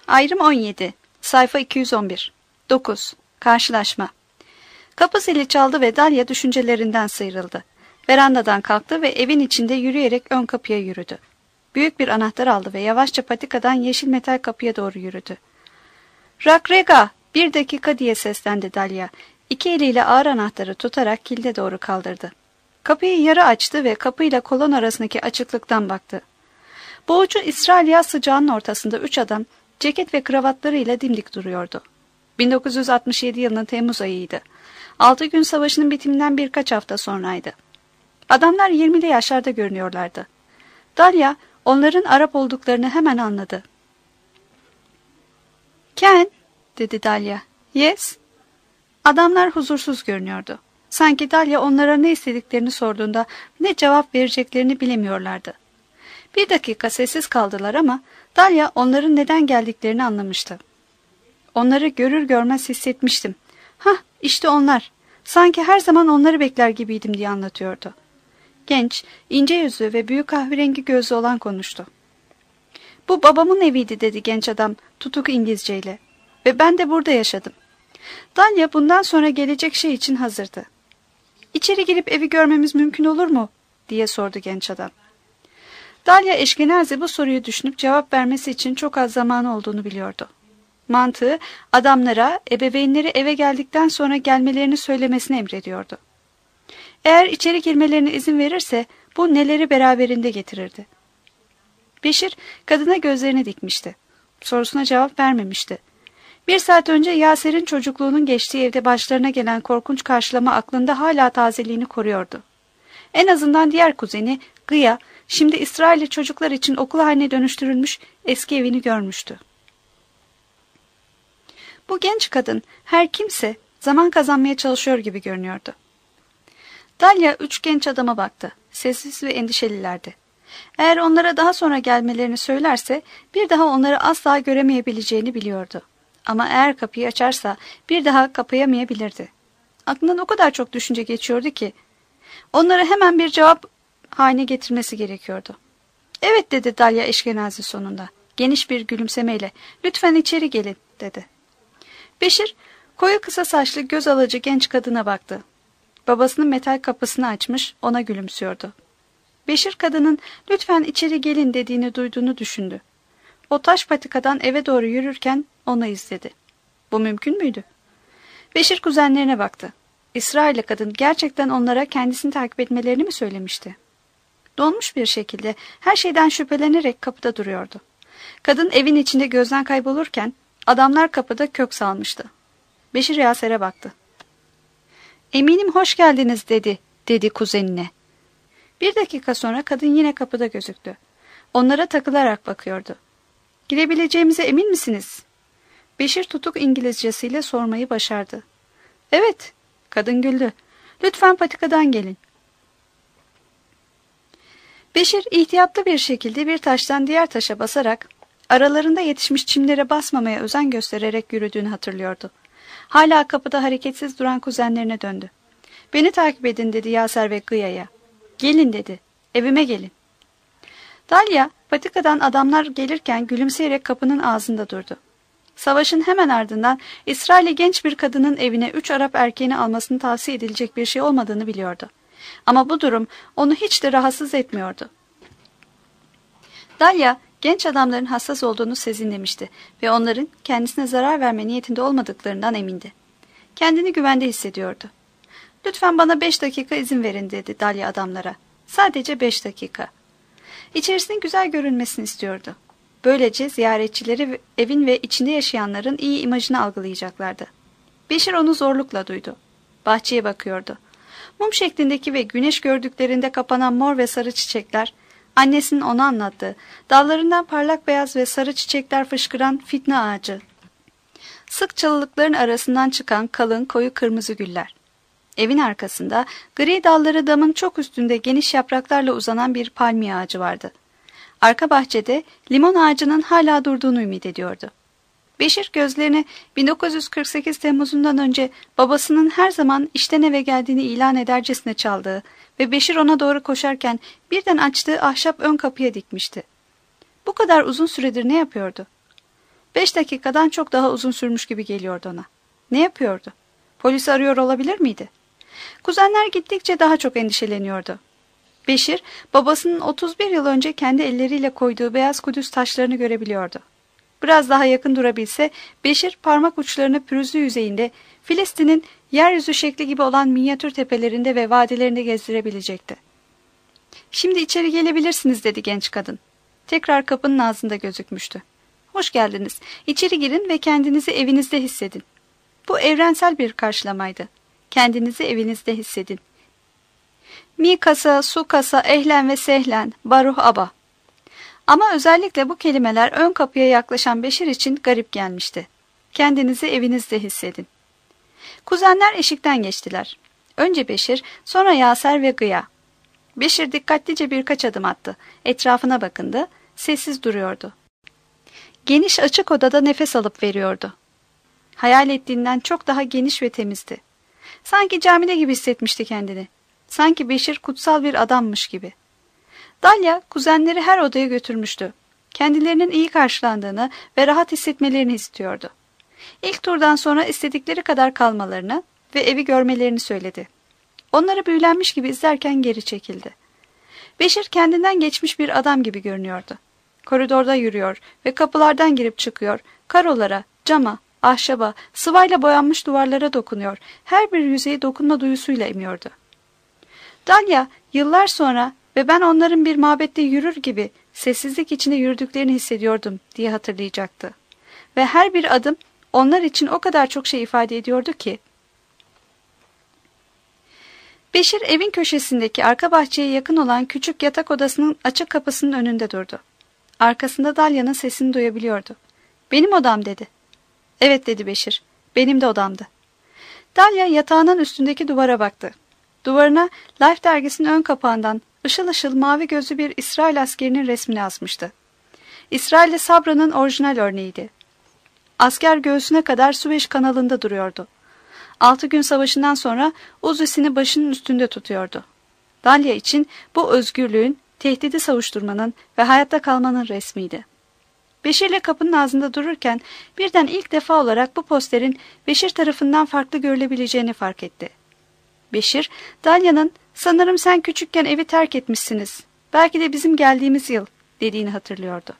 Ayrım 17. Sayfa 211. 9. Karşılaşma. Kapı zili çaldı ve Dalia düşüncelerinden sıyrıldı. Verandadan kalktı ve evin içinde yürüyerek ön kapıya yürüdü. Büyük bir anahtar aldı ve yavaşça patikadan yeşil metal kapıya doğru yürüdü. "Rakrega, 1 dakika" diye seslendi Dalia. İki eliyle ağır anahtarı tutarak kilide doğru kaldırdı. Kapıyı yarı açtı ve kapıyla kolon arasındaki açıklıktan baktı. Boğucu İsrailya sıcağının ortasında 3 adam ceket ve kravatlarıyla dimdik duruyordu. 1967 yılının Temmuz ayıydı. 6 gün savaşının bitiminden birkaç hafta sonraydı. Adamlar 20'li yaşlarda görünüyorlardı. Dalia onların Arap olduklarını hemen anladı. "Ken," dedi Dalia. "Yes." Adamlar huzursuz görünüyordu. Sanki Dalia onlara ne istediklerini sorduğunda ne cevap vereceklerini bilemiyorlardı. 1 dakika sessiz kaldılar ama Dalia onların neden geldiklerini anlamıştı. "Onları görür görmez hissetmiştim. Hah, işte onlar. Sanki her zaman onları bekler gibiydim" diye anlatıyordu. Genç, ince yüzlü ve büyük kahverengi gözlü olan konuştu. "Bu babamın eviydi," dedi genç adam tutuk İngilizceyle. "Ve ben de burada yaşadım." Dalia bundan sonra gelecek şey için hazırdı. "İçeri girip evi görmemiz mümkün olur mu?" diye sordu genç adam. Dalia Eşkenazi bu soruyu düşünüp cevap vermesi için çok az zamanı olduğunu biliyordu. Mantığı adamlara ebeveynleri eve geldikten sonra gelmelerini söylemesini emrediyordu. Eğer içeri girmelerine izin verirse bu neleri beraberinde getirirdi. Beşir kadına gözlerini dikmişti. Sorusuna cevap vermemişti. 1 saat önce Yaser'in çocukluğunun geçtiği evde başlarına gelen korkunç karşılama aklında hala tazeliğini koruyordu. En azından diğer kuzeni Gıya şimdi İsrailli çocuklar için okul haline dönüştürülmüş eski evini görmüştü. Bu genç kadın her kimse zaman kazanmaya çalışıyor gibi görünüyordu. Dalia 3 genç adama baktı. Sessiz ve endişelilerdi. Eğer onlara daha sonra gelmelerini söylerse bir daha onları asla göremeyebileceğini biliyordu. Ama eğer kapıyı açarsa bir daha kapayamayabilirdi. Aklından o kadar çok düşünce geçiyordu ki onları hemen bir cevap haline getirmesi gerekiyordu. "Evet," dedi Dalia Eşkenazi sonunda. Geniş bir gülümsemeyle. "Lütfen içeri gelin," dedi. Beşir koyu kısa saçlı göz alıcı genç kadına baktı. Babasının metal kapısını açmış ona gülümsüyordu. Beşir kadının "lütfen içeri gelin" dediğini duyduğunu düşündü. O taş patikadan eve doğru yürürken onu izledi. Bu mümkün müydü? Beşir kuzenlerine baktı. İsrailli kadın gerçekten onlara kendisini takip etmelerini mi söylemişti? Donmuş bir şekilde her şeyden şüphelenerek kapıda duruyordu. Kadın evin içinde gözden kaybolurken adamlar kapıda kök salmıştı. Beşir Yaser'e baktı. "Eminim hoş geldiniz," dedi kuzenine. 1 dakika sonra kadın yine kapıda gözüktü. Onlara takılarak bakıyordu. "Girebileceğimize emin misiniz?" Beşir tutuk İngilizcesiyle sormayı başardı. "Evet," kadın güldü. "Lütfen patikadan gelin." Beşir ihtiyatlı bir şekilde bir taştan diğer taşa basarak aralarında yetişmiş çimlere basmamaya özen göstererek yürüdüğünü hatırlıyordu. Hala kapıda hareketsiz duran kuzenlerine döndü. "Beni takip edin," dedi Yaser ve Gıya'ya. "Gelin," dedi. "Evime gelin." Dalia patikadan adamlar gelirken gülümseyerek kapının ağzında durdu. Savaşın hemen ardından İsrailli genç bir kadının evine 3 Arap erkeğini almasını tavsiye edilecek bir şey olmadığını biliyordu. Ama bu durum onu hiç de rahatsız etmiyordu. Dalia genç adamların hassas olduğunu sezinlemişti ve onların kendisine zarar verme niyetinde olmadıklarından emindi. Kendini güvende hissediyordu. "Lütfen bana 5 dakika izin verin," dedi Dalia adamlara. "Sadece 5 dakika." İçerisinin güzel görünmesini istiyordu. Böylece ziyaretçileri evin ve içinde yaşayanların iyi imajını algılayacaklardı. Beşir onu zorlukla duydu. Bahçeye bakıyordu. Mum şeklindeki ve güneş gördüklerinde kapanan mor ve sarı çiçekler, annesinin ona anlattığı, dallarından parlak beyaz ve sarı çiçekler fışkıran fitne ağacı, sık çalılıkların arasından çıkan kalın koyu kırmızı güller. Evin arkasında gri dalları damın çok üstünde geniş yapraklarla uzanan bir palmiye ağacı vardı. Arka bahçede limon ağacının hala durduğunu ümit ediyordu. Beşir gözlerini 1948 Temmuz'undan önce babasının her zaman işten eve geldiğini ilan edercesine çaldığı ve Beşir ona doğru koşarken birden açtığı ahşap ön kapıya dikmişti. Bu kadar uzun süredir ne yapıyordu? 5 dakikadan çok daha uzun sürmüş gibi geliyordu ona. Ne yapıyordu? Polis arıyor olabilir miydi? Kuzenler gittikçe daha çok endişeleniyordu. Beşir, babasının 31 yıl önce kendi elleriyle koyduğu beyaz kudüs taşlarını görebiliyordu. Biraz daha yakın durabilse, Beşir parmak uçlarını pürüzlü yüzeyinde, Filistin'in yeryüzü şekli gibi olan minyatür tepelerinde ve vadilerinde gezdirebilecekti. "Şimdi içeri gelebilirsiniz," dedi genç kadın. Tekrar kapının ağzında gözükmüştü. "Hoş geldiniz. İçeri girin ve kendinizi evinizde hissedin." Bu evrensel bir karşılamaydı. Kendinizi evinizde hissedin. Mi kasa, su kasa, ehlen ve sehlen, baruh aba. Ama özellikle bu kelimeler ön kapıya yaklaşan Beşir için garip gelmişti. Kendinizi evinizde hissedin. Kuzenler eşikten geçtiler. Önce Beşir, sonra Yaser ve Gıya. Beşir dikkatlice birkaç adım attı. Etrafına bakındı. Sessiz duruyordu. Geniş açık odada nefes alıp veriyordu. Hayal ettiğinden çok daha geniş ve temizdi. Sanki camide gibi hissetmişti kendini. Sanki Beşir kutsal bir adammış gibi. Dalya kuzenleri her odaya götürmüştü. Kendilerinin iyi karşılandığını ve rahat hissetmelerini istiyordu. İlk turdan sonra istedikleri kadar kalmalarını ve evi görmelerini söyledi. Onları büyülenmiş gibi izlerken geri çekildi. Beşir kendinden geçmiş bir adam gibi görünüyordu. Koridorda yürüyor ve kapılardan girip çıkıyor, karolara, cama, ahşaba, sıvayla boyanmış duvarlara dokunuyor, her bir yüzeyi dokunma duyusuyla emiyordu. Dalya yıllar sonra ve ben onların bir mabette yürür gibi sessizlik içinde yürüdüklerini hissediyordum diye hatırlayacaktı. Ve her bir adım onlar için o kadar çok şey ifade ediyordu ki. Beşir evin köşesindeki arka bahçeye yakın olan küçük yatak odasının açık kapısının önünde durdu. Arkasında Dalya'nın sesini duyabiliyordu. "Benim odam," dedi. "Evet," dedi Beşir. "Benim de odamdı." Dalya yatağının üstündeki duvara baktı. Duvarına Life dergisinin ön kapağından ışıl ışıl mavi gözlü bir İsrail askerinin resmini asmıştı. İsrail'de Sabra'nın orijinal örneğiydi. Asker göğsüne kadar Süveyş kanalında duruyordu. 6 gün savaşından sonra Uzi'sini başının üstünde tutuyordu. Dalya için bu özgürlüğün, tehdidi savuşturmanın ve hayatta kalmanın resmiydi. Beşir'le kapının ağzında dururken birden ilk defa olarak bu posterin Beşir tarafından farklı görülebileceğini fark etti. Beşir, Dalya'nın "Sanırım sen küçükken evi terk etmişsiniz. Belki de bizim geldiğimiz yıl," dediğini hatırlıyordu.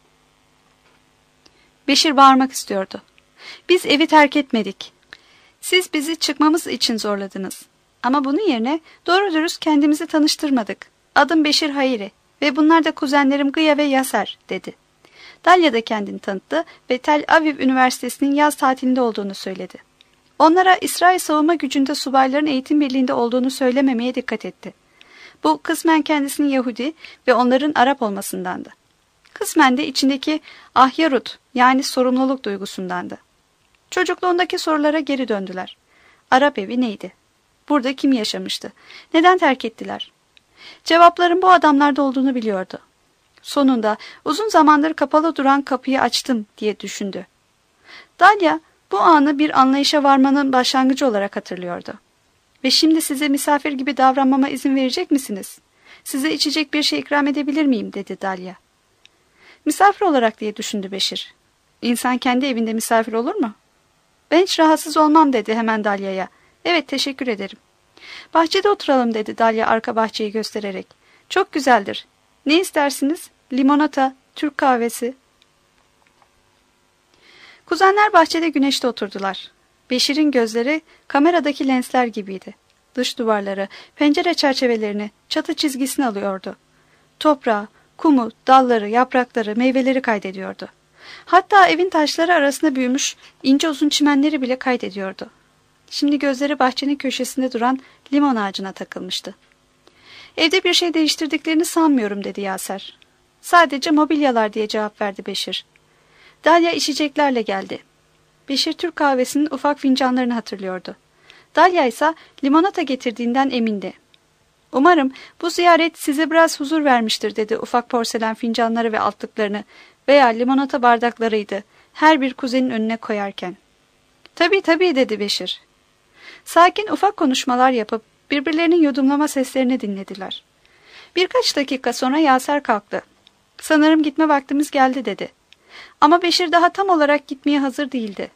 Beşir bağırmak istiyordu. "Biz evi terk etmedik. Siz bizi çıkmamız için zorladınız. Ama bunun yerine doğru dürüst kendimizi tanıştırmadık. Adım Beşir Hayri ve bunlar da kuzenlerim Gıya ve Yaser," dedi. Dalya da kendini tanıttı ve Tel Aviv Üniversitesi'nin yaz tatilinde olduğunu söyledi. Onlara İsrail savunma gücünde subayların eğitim birliğinde olduğunu söylememeye dikkat etti. Bu kısmen kendisinin Yahudi ve onların Arap olmasındandı. Kısmen de içindeki ahyarut yani sorumluluk duygusundandı. Çocukluğundaki sorulara geri döndüler. Arap evi neydi? Burada kim yaşamıştı? Neden terk ettiler? Cevapların bu adamlarda olduğunu biliyordu. Sonunda uzun zamandır kapalı duran kapıyı açtım diye düşündü. Dalya bu anı bir anlayışa varmanın başlangıcı olarak hatırlıyordu. "Ve şimdi size misafir gibi davranmama izin verecek misiniz? Size içecek bir şey ikram edebilir miyim?" dedi Dalya. "Misafir olarak," diye düşündü Beşir. "İnsan kendi evinde misafir olur mu?" "Ben hiç rahatsız olmam," dedi hemen Dalya'ya. "Evet, teşekkür ederim." "Bahçede oturalım," dedi Dalya arka bahçeyi göstererek. "Çok güzeldir. Ne istersiniz? Limonata, Türk kahvesi." Kuzenler bahçede güneşte oturdular. Beşir'in gözleri kameradaki lensler gibiydi. Dış duvarları, pencere çerçevelerini, çatı çizgisini alıyordu. Toprağı, kumu, dalları, yaprakları, meyveleri kaydediyordu. Hatta evin taşları arasında büyümüş ince uzun çimenleri bile kaydediyordu. Şimdi gözleri bahçenin köşesinde duran limon ağacına takılmıştı. "Evde bir şey değiştirdiklerini sanmıyorum," dedi Yaser. "Sadece mobilyalar," diye cevap verdi Beşir. Dalya içeceklerle geldi. Beşir Türk kahvesinin ufak fincanlarını hatırlıyordu. Dalya ise limonata getirdiğinden emindi. "Umarım bu ziyaret size biraz huzur vermiştir," dedi ufak porselen fincanları ve altlıklarını veya limonata bardaklarıydı her bir kuzenin önüne koyarken. "Tabii tabii," dedi Beşir. Sakin ufak konuşmalar yapıp birbirlerinin yudumlama seslerini dinlediler. Birkaç dakika sonra Yaser kalktı. "Sanırım gitme vaktimiz geldi," dedi. Ama Beşir daha tam olarak gitmeye hazır değildi.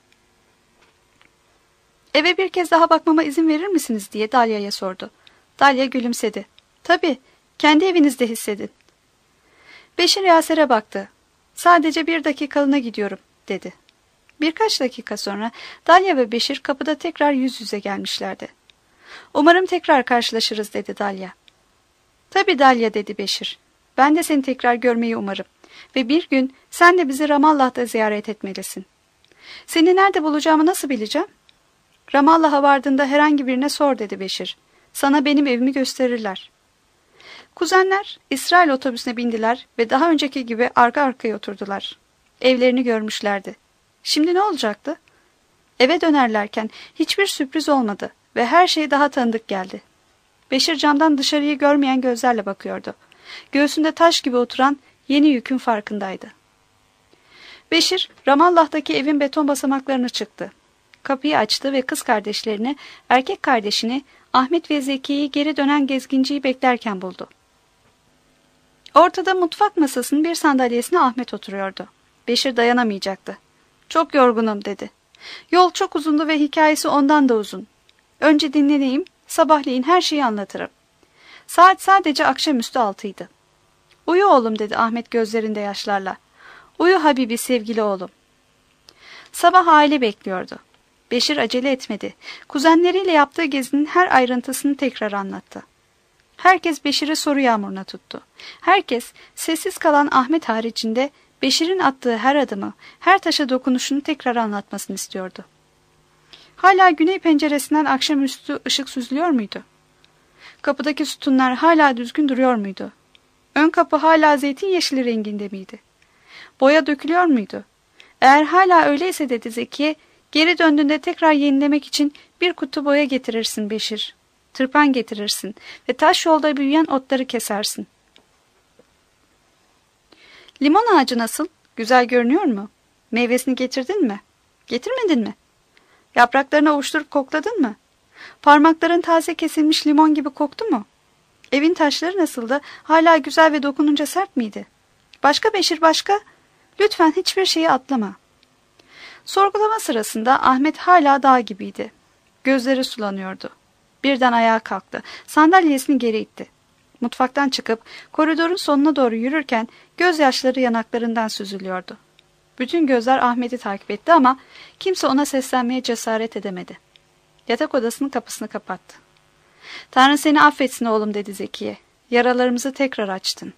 "Eve bir kez daha bakmama izin verir misiniz?" diye Dalya'ya sordu. Dalya gülümsedi. "Tabii, kendi evinizde hissedin." Beşir Yaser'e baktı. "Sadece 1 dakikalığına gidiyorum," dedi. Birkaç dakika sonra Dalya ve Beşir kapıda tekrar yüz yüze gelmişlerdi. "Umarım tekrar karşılaşırız," dedi Dalya. "Tabii Dalya," dedi Beşir. "Ben de seni tekrar görmeyi umarım. Ve bir gün sen de bizi Ramallah'ta ziyaret etmelisin." "Seni nerede bulacağımı nasıl bileceğim?" "Ramallah'a vardığında herhangi birine sor," dedi Beşir. "Sana benim evimi gösterirler." Kuzenler İsrail otobüsüne bindiler ve daha önceki gibi arka arkaya oturdular. Evlerini görmüşlerdi. Şimdi ne olacaktı? Eve dönerlerken hiçbir sürpriz olmadı ve her şey daha tanıdık geldi. Beşir camdan dışarıyı görmeyen gözlerle bakıyordu. Göğsünde taş gibi oturan yeni yükün farkındaydı. Beşir, Ramallah'taki evin beton basamaklarını çıktı. Kapıyı açtı ve kız kardeşlerini, erkek kardeşini, Ahmet ve Zekiye'yi geri dönen gezginciyi beklerken buldu. Ortada mutfak masasının bir sandalyesine Ahmet oturuyordu. Beşir dayanamayacaktı. "Çok yorgunum," dedi. "Yol çok uzundu ve hikayesi ondan da uzun. Önce dinleneyim, sabahleyin her şeyi anlatırım." Saat sadece akşamüstü 6'ydı. "Uyu oğlum," dedi Ahmet gözlerinde yaşlarla. "Uyu Habibi, sevgili oğlum." Sabah aile bekliyordu. Beşir acele etmedi. Kuzenleriyle yaptığı gezinin her ayrıntısını tekrar anlattı. Herkes Beşir'i soru yağmuruna tuttu. Herkes, sessiz kalan Ahmet haricinde, Beşir'in attığı her adımı, her taşa dokunuşunu tekrar anlatmasını istiyordu. Hala güney penceresinden akşamüstü ışık süzülüyor muydu? Kapıdaki sütunlar hala düzgün duruyor muydu? Ön kapı hala zeytin yeşili renginde miydi? Boya dökülüyor muydu? Eğer hala öyleyse, dedi Zekiye, "geri döndüğünde tekrar yenilemek için bir kutu boya getirirsin Beşir. Tırpan getirirsin ve taş yolda büyüyen otları kesersin." "Limon ağacı nasıl? Güzel görünüyor mu? Meyvesini getirdin mi? Getirmedin mi? Yapraklarını ovuşturup kokladın mı? Parmakların taze kesilmiş limon gibi koktu mu? Evin taşları nasıldı? Hala güzel ve dokununca sert miydi? Başka Beşir, başka? Lütfen hiçbir şeyi atlama." Sorgulama sırasında Ahmet hala dağ gibiydi. Gözleri sulanıyordu. Birden ayağa kalktı. Sandalyesini geri itti. Mutfaktan çıkıp koridorun sonuna doğru yürürken gözyaşları yanaklarından süzülüyordu. Bütün gözler Ahmet'i takip etti ama kimse ona seslenmeye cesaret edemedi. Yatak odasının kapısını kapattı. "Tanrı seni affetsin oğlum," dedi Zekiye. "Yaralarımızı tekrar açtın."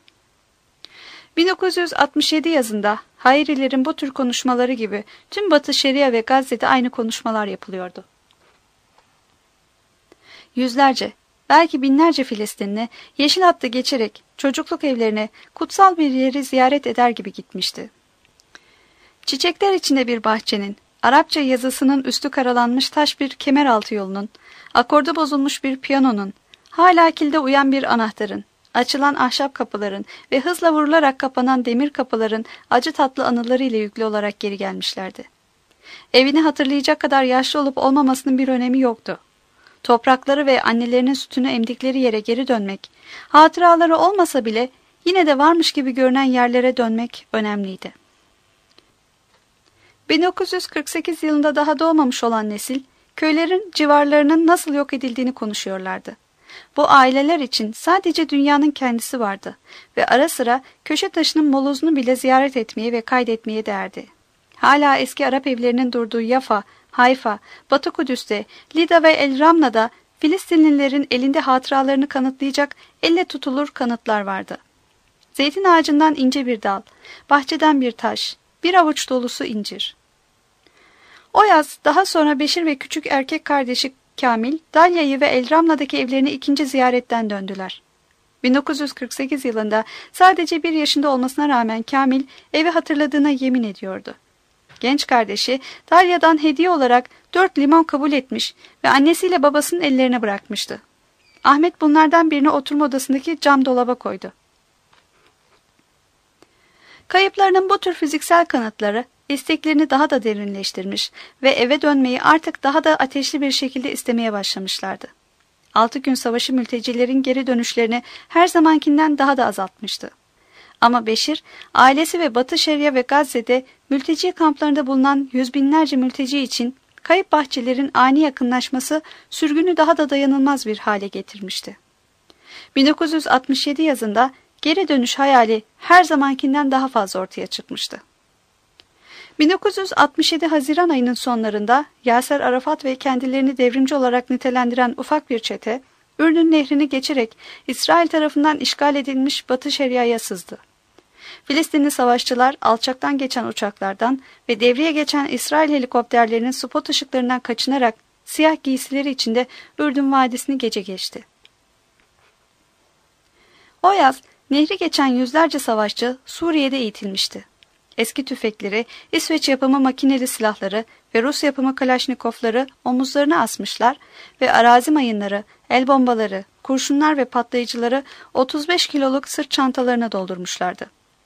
1967 yazında Hayrilerin bu tür konuşmaları gibi tüm Batı Şeria ve Gazze'de aynı konuşmalar yapılıyordu. Yüzlerce, belki binlerce Filistinli yeşil hattı geçerek çocukluk evlerine, kutsal bir yeri ziyaret eder gibi gitmişti. Çiçekler içinde bir bahçenin, Arapça yazısının üstü karalanmış taş bir kemeraltı yolunun, akordu bozulmuş bir piyanonun, hala kilde uyan bir anahtarın, açılan ahşap kapıların ve hızla vurularak kapanan demir kapıların acı tatlı anılarıyla yüklü olarak geri gelmişlerdi. Evini hatırlayacak kadar yaşlı olup olmamasının bir önemi yoktu. Toprakları ve annelerinin sütünü emdikleri yere geri dönmek, hatıraları olmasa bile yine de varmış gibi görünen yerlere dönmek önemliydi. 1948 yılında daha doğmamış olan nesil, köylerin civarlarının nasıl yok edildiğini konuşuyorlardı. Bu aileler için sadece dünyanın kendisi vardı ve ara sıra köşe taşının molozunu bile ziyaret etmeye ve kaydetmeye değerdi. Hala eski Arap evlerinin durduğu Yafa, Hayfa, Batı Kudüs'te, Lida ve El Ramla'da Filistinlilerin elinde hatıralarını kanıtlayacak elle tutulur kanıtlar vardı. Zeytin ağacından ince bir dal, bahçeden bir taş, bir avuç dolusu incir. O yaz daha sonra Beşir ve küçük erkek kardeşi Kamil, Dalya'yı ve El Ramla'daki evlerini ikinci ziyaretten döndüler. 1948 yılında sadece 1 yaşında olmasına rağmen Kamil evi hatırladığına yemin ediyordu. Genç kardeşi Dalya'dan hediye olarak 4 limon kabul etmiş ve annesiyle babasının ellerine bırakmıştı. Ahmet bunlardan birini oturma odasındaki cam dolaba koydu. Kayıplarının bu tür fiziksel kanıtları isteklerini daha da derinleştirmiş ve eve dönmeyi artık daha da ateşli bir şekilde istemeye başlamışlardı. 6 gün savaşı mültecilerin geri dönüşlerini her zamankinden daha da azaltmıştı. Ama Beşir, ailesi ve Batı Şeria ve Gazze'de mülteci kamplarında bulunan yüz binlerce mülteci için kayıp bahçelerin ani yakınlaşması sürgünü daha da dayanılmaz bir hale getirmişti. 1967 yazında geri dönüş hayali her zamankinden daha fazla ortaya çıkmıştı. 1967 Haziran ayının sonlarında Yaser Arafat ve kendilerini devrimci olarak nitelendiren ufak bir çete, Ürdün Nehri'ni geçerek İsrail tarafından işgal edilmiş Batı Şeria'ya sızdı. Filistinli savaşçılar alçaktan geçen uçaklardan ve devreye geçen İsrail helikopterlerinin spot ışıklarından kaçınarak siyah giysileri içinde Ürdün Vadisi'ni gece geçti. O yaz nehri geçen yüzlerce savaşçı Suriye'de eğitilmişti. Eski tüfekleri, İsveç yapımı makineli silahları ve Rus yapımı Kalaşnikovları omuzlarına asmışlar ve arazi mayınları, el bombaları, kurşunlar ve patlayıcıları 35 kiloluk sırt çantalarına doldurmuşlardı.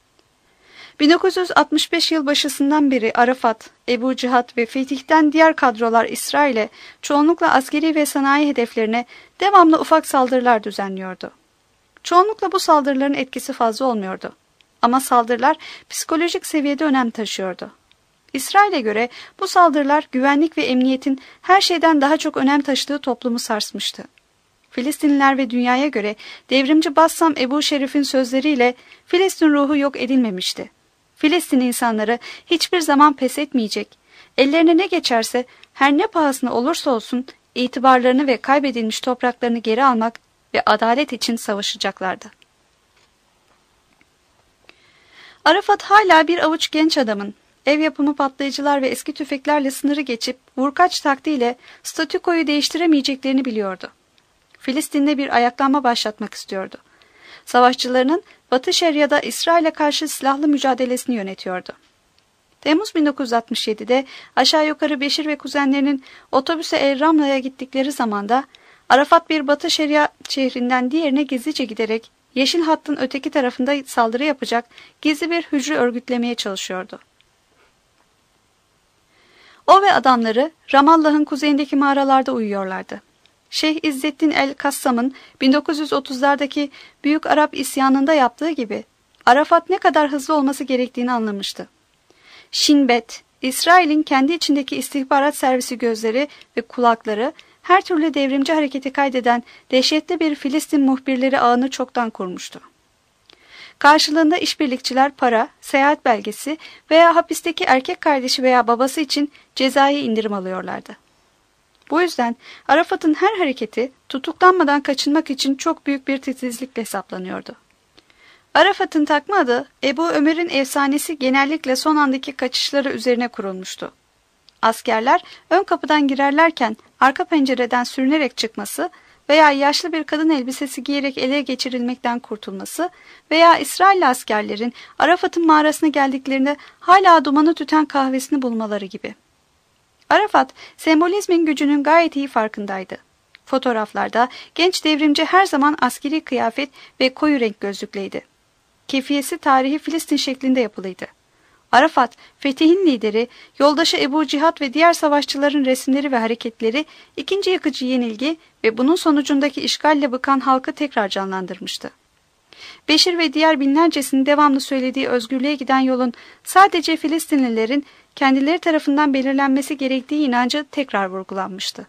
1965 yılbaşısından beri Arafat, Ebu Cihat ve Fetih'ten diğer kadrolar İsrail'e çoğunlukla askeri ve sanayi hedeflerine devamlı ufak saldırılar düzenliyordu. Çoğunlukla bu saldırıların etkisi fazla olmuyordu. Ama saldırılar psikolojik seviyede önem taşıyordu. İsrail'e göre bu saldırılar güvenlik ve emniyetin her şeyden daha çok önem taşıdığı toplumu sarsmıştı. Filistinliler ve dünyaya göre devrimci Bassam Ebu Şerif'in sözleriyle Filistin ruhu yok edilmemişti. Filistin insanları hiçbir zaman pes etmeyecek, ellerine ne geçerse her ne pahasına olursa olsun itibarlarını ve kaybedilmiş topraklarını geri almak ve adalet için savaşacaklardı. Arafat hala bir avuç genç adamın ev yapımı patlayıcılar ve eski tüfeklerle sınırı geçip vurkaç taktiğiyle statükoyu değiştiremeyeceklerini biliyordu. Filistin'de bir ayaklanma başlatmak istiyordu. Savaşçılarının Batı Şeria'da İsrail'e karşı silahlı mücadelesini yönetiyordu. Temmuz 1967'de aşağı yukarı Beşir ve kuzenlerinin otobüse El Ramla'ya gittikleri zamanda Arafat bir Batı Şeria şehrinden diğerine gizlice giderek Yeşil Hattın öteki tarafında saldırı yapacak gizli bir hücre örgütlemeye çalışıyordu. O ve adamları Ramallah'ın kuzeyindeki mağaralarda uyuyorlardı. Şeyh İzzettin el-Kassam'ın 1930'lardaki Büyük Arap isyanında yaptığı gibi Arafat ne kadar hızlı olması gerektiğini anlamıştı. Shin Bet, İsrail'in kendi içindeki istihbarat servisi gözleri ve kulakları her türlü devrimci hareketi kaydeden dehşetli bir Filistin muhbirleri ağını çoktan kurmuştu. Karşılığında işbirlikçiler para, seyahat belgesi veya hapisteki erkek kardeşi veya babası için cezai indirim alıyorlardı. Bu yüzden Arafat'ın her hareketi tutuklanmadan kaçınmak için çok büyük bir titizlikle hesaplanıyordu. Arafat'ın takma adı Ebu Ömer'in efsanesi genellikle son andaki kaçışları üzerine kurulmuştu. Askerler ön kapıdan girerlerken arka pencereden sürünerek çıkması veya yaşlı bir kadın elbisesi giyerek ele geçirilmekten kurtulması veya İsrailli askerlerin Arafat'ın mağarasına geldiklerinde hala dumanı tüten kahvesini bulmaları gibi. Arafat, sembolizmin gücünün gayet iyi farkındaydı. Fotoğraflarda genç devrimci her zaman askeri kıyafet ve koyu renk gözlükleydi. Kefiyesi tarihi Filistin şeklinde yapılıydı. Arafat, Fetih'in lideri, yoldaşı Ebu Cihat ve diğer savaşçıların resimleri ve hareketleri ikinci yıkıcı yenilgi ve bunun sonucundaki işgalle bıkan halkı tekrar canlandırmıştı. Beşir ve diğer binlercesinin devamlı söylediği özgürlüğe giden yolun sadece Filistinlilerin kendileri tarafından belirlenmesi gerektiği inancı tekrar vurgulanmıştı.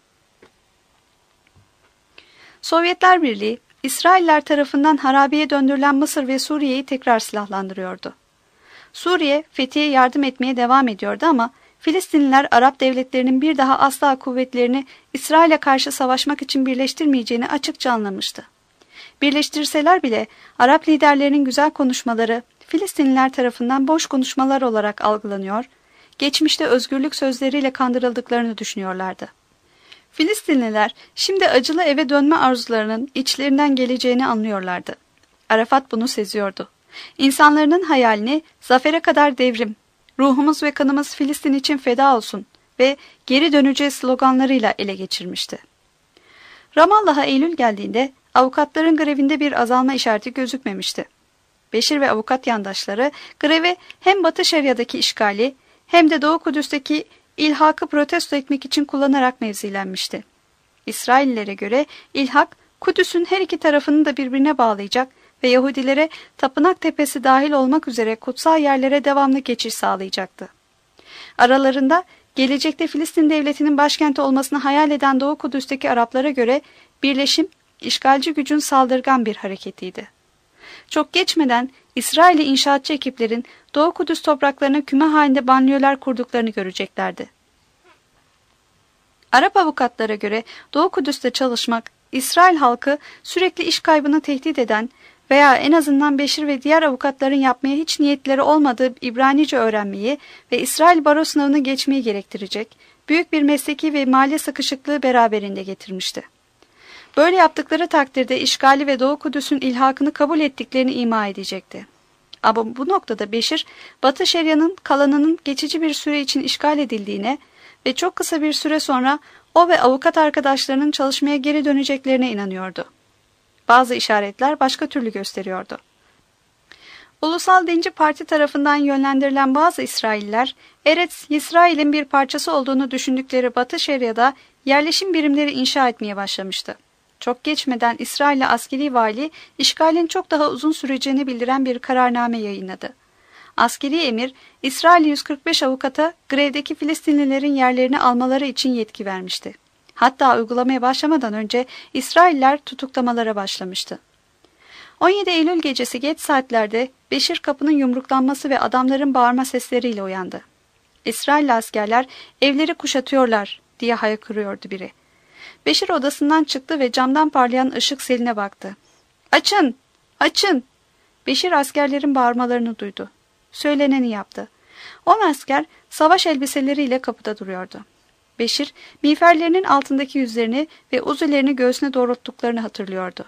Sovyetler Birliği, İsrailler tarafından harabeye döndürülen Mısır ve Suriye'yi tekrar silahlandırıyordu. Suriye, Fethi'ye yardım etmeye devam ediyordu ama Filistinliler Arap devletlerinin bir daha asla kuvvetlerini İsrail'e karşı savaşmak için birleştirmeyeceğini açıkça anlamıştı. Birleştirseler bile Arap liderlerinin güzel konuşmaları Filistinliler tarafından boş konuşmalar olarak algılanıyor, geçmişte özgürlük sözleriyle kandırıldıklarını düşünüyorlardı. Filistinliler şimdi acılı eve dönme arzularının içlerinden geleceğini anlıyorlardı. Arafat bunu seziyordu. İnsanların hayalini zafere kadar devrim, ruhumuz ve kanımız Filistin için feda olsun ve geri döneceğiz sloganlarıyla ele geçirmişti. Ramallah'a Eylül geldiğinde avukatların grevinde bir azalma işareti gözükmemişti. Beşir ve avukat yandaşları greve hem Batı Şeria'daki işgali hem de Doğu Kudüs'teki ilhakı protesto etmek için kullanarak mevzilenmişti. İsraillilere göre ilhak, Kudüs'ün her iki tarafını da birbirine bağlayacak ve Yahudilere Tapınak Tepesi dahil olmak üzere kutsal yerlere devamlı geçiş sağlayacaktı. Aralarında gelecekte Filistin devletinin başkenti olmasını hayal eden Doğu Kudüs'teki Araplara göre birleşim, işgalci gücün saldırgan bir hareketiydi. Çok geçmeden İsrailli inşaatçı ekiplerin Doğu Kudüs topraklarına küme halinde banliyöler kurduklarını göreceklerdi. Arap avukatlara göre Doğu Kudüs'te çalışmak, İsrail halkı sürekli iş kaybını tehdit eden veya en azından Beşir ve diğer avukatların yapmaya hiç niyetleri olmadığı İbranice öğrenmeyi ve İsrail baro sınavını geçmeyi gerektirecek büyük bir mesleki ve mali sıkışıklığı beraberinde getirmişti. Böyle yaptıkları takdirde işgali ve Doğu Kudüs'ün ilhakını kabul ettiklerini ima edecekti. Ama bu noktada Beşir, Batı Şeria'nın kalanının geçici bir süre için işgal edildiğine ve çok kısa bir süre sonra o ve avukat arkadaşlarının çalışmaya geri döneceklerine inanıyordu. Bazı işaretler başka türlü gösteriyordu. Ulusal Dinci Parti tarafından yönlendirilen bazı İsrailliler, Eretz Yisrail'in bir parçası olduğunu düşündükleri Batı Şeria'da yerleşim birimleri inşa etmeye başlamıştı. Çok geçmeden İsrailli askeri vali, işgalin çok daha uzun süreceğini bildiren bir kararname yayınladı. Askeri emir, İsrailli 145 avukata grevdeki Filistinlilerin yerlerini almaları için yetki vermişti. Hatta uygulamaya başlamadan önce İsrailler tutuklamalara başlamıştı. 17 Eylül gecesi geç saatlerde Beşir kapının yumruklanması ve adamların bağırma sesleriyle uyandı. İsrailli askerler evleri kuşatıyorlar diye haykırıyordu biri. Beşir odasından çıktı ve camdan parlayan ışık seline baktı. "Açın! Açın!" Beşir askerlerin bağırmalarını duydu. Söyleneni yaptı. 10 asker savaş elbiseleriyle kapıda duruyordu. Beşir, miğferlerinin altındaki yüzlerini ve uzulerini göğsüne doğrulttuklarını hatırlıyordu.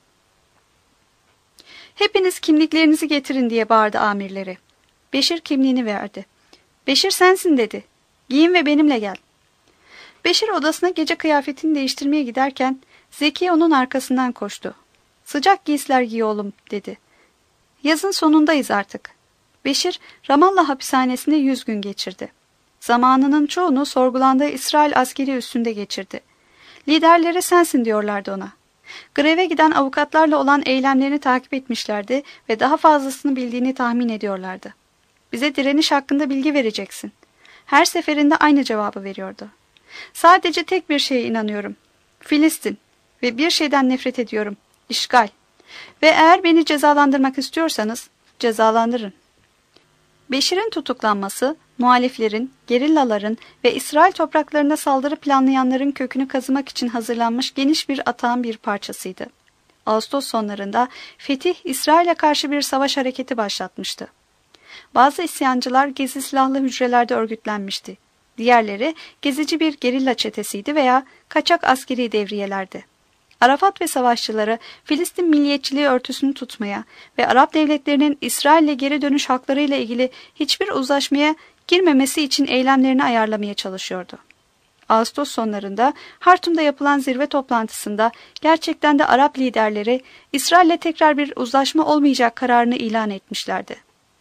"Hepiniz kimliklerinizi getirin," diye bağırdı amirleri. Beşir kimliğini verdi. "Beşir sensin," dedi. "Giyin ve benimle gel." Beşir odasına gece kıyafetini değiştirmeye giderken Zeki onun arkasından koştu. "Sıcak giysiler giy oğlum," dedi. "Yazın sonundayız artık." Beşir, Ramallah hapishanesinde 100 gün geçirdi. Zamanının çoğunu sorgulandığı İsrail askeri üssünde geçirdi. "Liderleri sensin," diyorlardı ona. Greve giden avukatlarla olan eylemlerini takip etmişlerdi ve daha fazlasını bildiğini tahmin ediyorlardı. "Bize direniş hakkında bilgi vereceksin." Her seferinde aynı cevabı veriyordu. "Sadece tek bir şeye inanıyorum. Filistin ve bir şeyden nefret ediyorum. İşgal. Ve eğer beni cezalandırmak istiyorsanız cezalandırın." Beşir'in tutuklanması, muhaliflerin, gerillaların ve İsrail topraklarına saldırı planlayanların kökünü kazımak için hazırlanmış geniş bir atağın bir parçasıydı. Ağustos sonlarında Fetih, İsrail'e karşı bir savaş hareketi başlatmıştı. Bazı isyancılar gezi silahlı hücrelerde örgütlenmişti. Diğerleri gezici bir gerilla çetesiydi veya kaçak askeri devriyelerdi. Arafat ve savaşçıları Filistin milliyetçiliği örtüsünü tutmaya ve Arap devletlerinin İsrail'le geri dönüş haklarıyla ilgili hiçbir uzlaşmaya girmemesi için eylemlerini ayarlamaya çalışıyordu. Ağustos sonlarında Hartum'da yapılan zirve toplantısında gerçekten de Arap liderleri İsrail'le tekrar bir uzlaşma olmayacak kararını ilan etmişlerdi.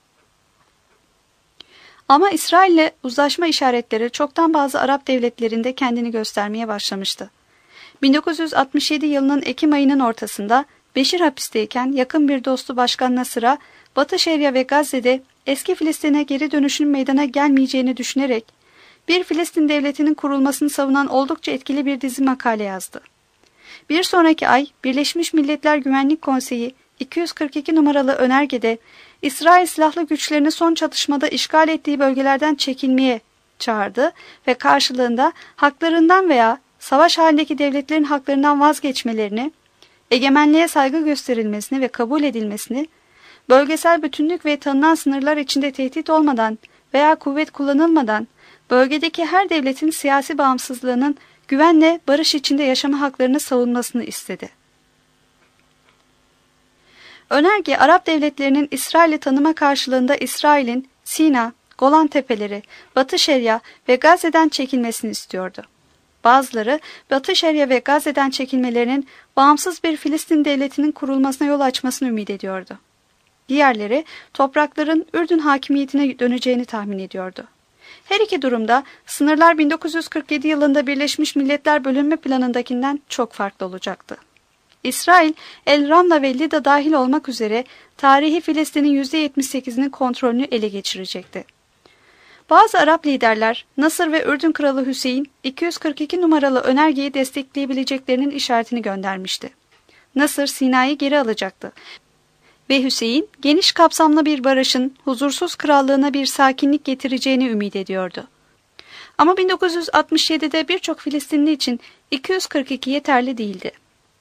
Ama İsrail'le uzlaşma işaretleri çoktan bazı Arap devletlerinde kendini göstermeye başlamıştı. 1967 yılının Ekim ayının ortasında Beşir hapisteyken yakın bir dostu Başkan Nasır'a Batı Şeria ve Gazze'de eski Filistin'e geri dönüşün meydana gelmeyeceğini düşünerek bir Filistin devletinin kurulmasını savunan oldukça etkili bir dizi makale yazdı. Bir sonraki ay Birleşmiş Milletler Güvenlik Konseyi 242 numaralı önergede İsrail silahlı güçlerini son çatışmada işgal ettiği bölgelerden çekilmeye çağırdı ve karşılığında haklarından veya savaş halindeki devletlerin haklarından vazgeçmelerini, egemenliğe saygı gösterilmesini ve kabul edilmesini, bölgesel bütünlük ve tanınan sınırlar içinde tehdit olmadan veya kuvvet kullanılmadan bölgedeki her devletin siyasi bağımsızlığının güvenle barış içinde yaşama haklarını savunmasını istedi. Önerge Arap devletlerinin İsrail'i tanıma karşılığında İsrail'in Sina, Golan Tepeleri, Batı Şeria ve Gazze'den çekilmesini istiyordu. Bazıları Batı Şeria ve Gazze'den çekilmelerinin bağımsız bir Filistin devletinin kurulmasına yol açmasını ümit ediyordu. Diğerleri toprakların Ürdün hakimiyetine döneceğini tahmin ediyordu. Her iki durumda sınırlar 1947 yılında Birleşmiş Milletler Bölünme Planı'ndakinden çok farklı olacaktı. İsrail, El Ramla ve Lida dahil olmak üzere tarihi Filistin'in %78'inin kontrolünü ele geçirecekti. Bazı Arap liderler, Nasır ve Ürdün Kralı Hüseyin, 242 numaralı önergeyi destekleyebileceklerinin işaretini göndermişti. Nasır, Sina'yı geri alacaktı ve Hüseyin, geniş kapsamlı bir barışın huzursuz krallığına bir sakinlik getireceğini ümit ediyordu. Ama 1967'de birçok Filistinli için 242 yeterli değildi.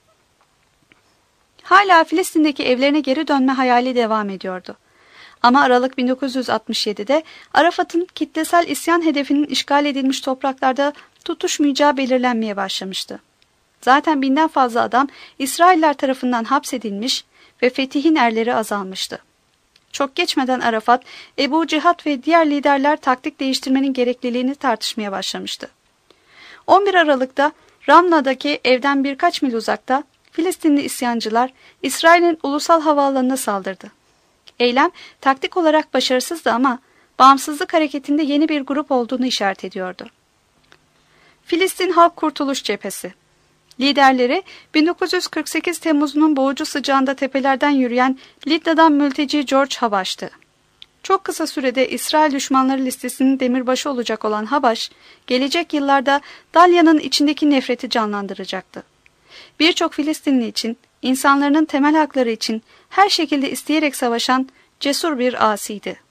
Hala Filistin'deki evlerine geri dönme hayali devam ediyordu. Ama Aralık 1967'de Arafat'ın kitlesel isyan hedefinin işgal edilmiş topraklarda tutuşmayacağı belirlenmeye başlamıştı. Zaten 1000'den fazla adam İsrailler tarafından hapsedilmiş ve fetihin erleri azalmıştı. Çok geçmeden Arafat, Ebu Cihat ve diğer liderler taktik değiştirmenin gerekliliğini tartışmaya başlamıştı. 11 Aralık'ta Ramla'daki evden birkaç mil uzakta Filistinli isyancılar İsrail'in ulusal havaalanına saldırdı. Eylem taktik olarak başarısızdı ama bağımsızlık hareketinde yeni bir grup olduğunu işaret ediyordu. Filistin Halk Kurtuluş Cephesi liderleri 1948 Temmuz'unun boğucu sıcağında tepelerden yürüyen Lidya'dan mülteci George Habaş'tı. Çok kısa sürede İsrail düşmanları listesinin demirbaşı olacak olan Habaş, gelecek yıllarda Dalya'nın içindeki nefreti canlandıracaktı. Birçok Filistinli için, insanların temel hakları için her şekilde isteyerek savaşan cesur bir asiydi.